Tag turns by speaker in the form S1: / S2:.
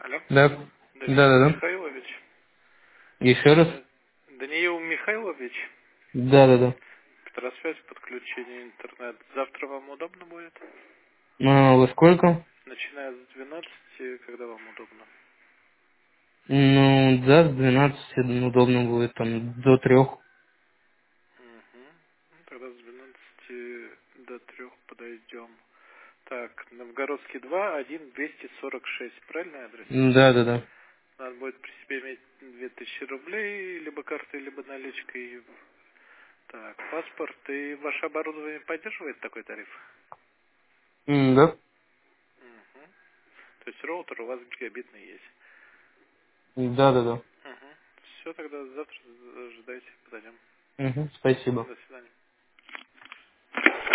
S1: Алло.
S2: Да. Да,
S1: Даниил
S2: да, да.
S1: Михайлович.
S2: Еще раз.
S1: Даниил Михайлович.
S2: Да, да, да.
S1: Петросвязь, подключение интернет. Завтра вам удобно будет?
S2: А, во сколько?
S1: Начиная с 12, когда вам удобно.
S2: Ну, да, с 12 удобно будет, там, до 3.
S1: Угу. Ну, тогда с 12 до 3 подойдем. Так, Новгородский 2, 1, 246. Правильный адрес?
S2: Да, да, да.
S1: Надо будет при себе иметь 2000 рублей, либо картой, либо наличкой. Так, паспорт. И ваше оборудование поддерживает такой тариф?
S2: Да.
S1: Угу. То есть роутер у вас гигабитный есть.
S2: Да, да, да.
S1: Угу. Все, тогда завтра ждайте, подойдем.
S2: Угу, спасибо.
S1: До свидания.